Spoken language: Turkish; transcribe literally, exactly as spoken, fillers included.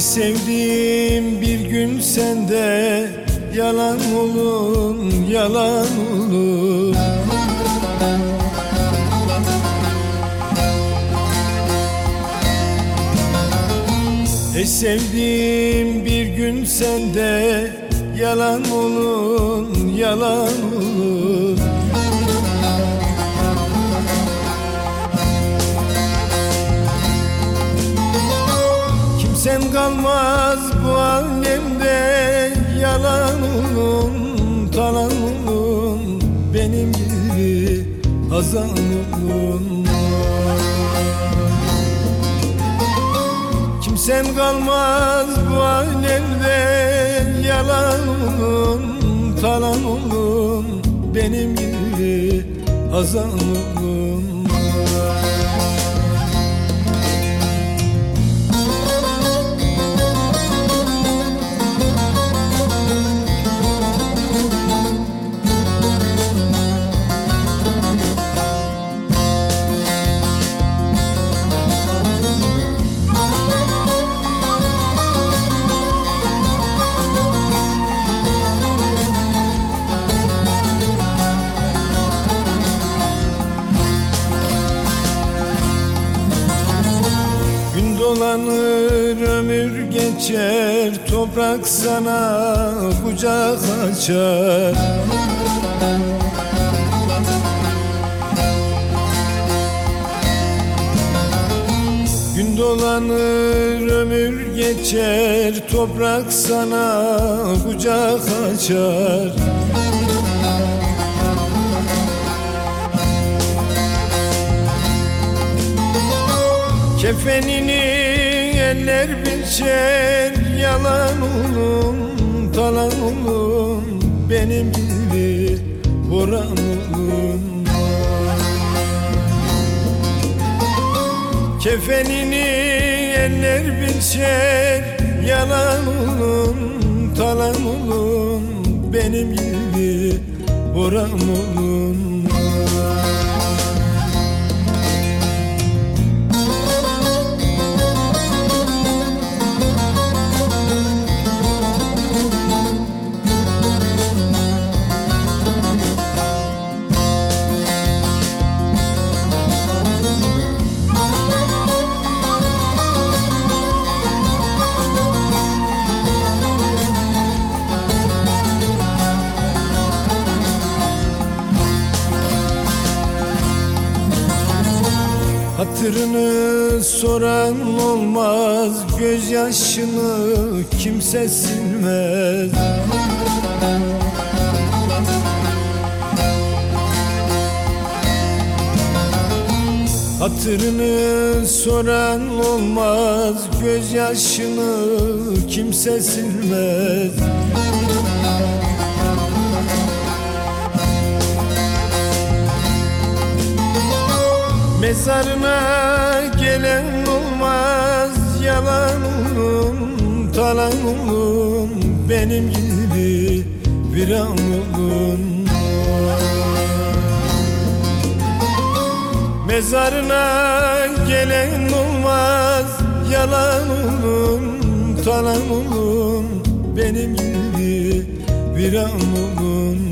sevdiğim bir gün sende yalan olun, yalan olun. Ey sevdiğim bir gün sende yalan olun, yalan olun. Kimsen kalmaz bu alemde, yalan olun, talan olun, benim gibi hazan olun. Kimsen kalmaz bu alemde, yalan olun, talan olun, benim gibi hazan olun. Dolanır ömür geçer, toprak sana kucak açar. Gün dolanır ömür geçer, toprak sana kucak açar. Kefenini eller biçer, yalan olun, talan olun, benim gibi boran olun. Kefenini eller biçer, yalan olun, talan olun, benim gibi boran olun. Hatırını soran olmaz, gözyaşını kimse silmez. Hatırını soran olmaz, gözyaşını kimse silmez. Mezarına gelen olmaz, yalan olun, talan olun, benim gibi viran olun. Mezarına gelen olmaz, yalan olun, talan olun, benim gibi viran olun.